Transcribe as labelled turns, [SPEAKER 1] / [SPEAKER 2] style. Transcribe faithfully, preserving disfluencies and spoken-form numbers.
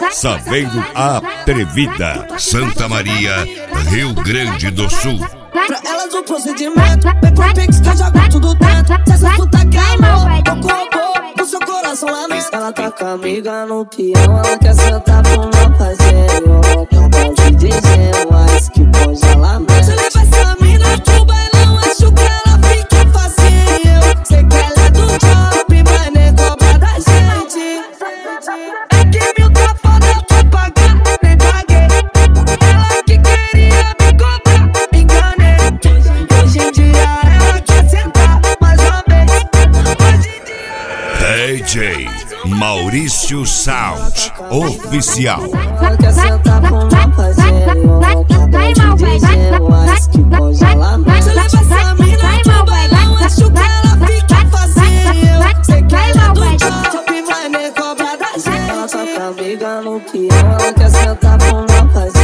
[SPEAKER 1] Sabendo Atrevida, Santa Maria, Rio Grande do Sul.
[SPEAKER 2] Pra elas o procedimento, vem pro Pix que eu jogo tudo dentro. Se essa puta queimou, eu corro no seu coração lá dentro. Ela tá com a amiga no peão, ela quer sentar pro meu parceiro. Acabou de dizer, mas que pode ela mesmo. Se leva essa mina pro bailão, acho que ela fica facinho. Sei que ela é do shopping, mas nem cobra da gente. É que mil tá foda, eu tô pagando, nem paguei. Ela que queria me cobrar, me enganei. Hoje em dia ela quer sentar mais uma vez. Hoje em dia
[SPEAKER 1] D J Maurício Sound Oficial.
[SPEAKER 2] ela quer sentar com meu parceiro. Acabou de dizer, mas que pode ela mesmo. Se leva essa mina pro bailão, acho que ela fica facinho. Sei que ela é do shopping, mas nem cobra da gente. Ela tá com a amiga no peão, ela quer sentar com meu parceiro.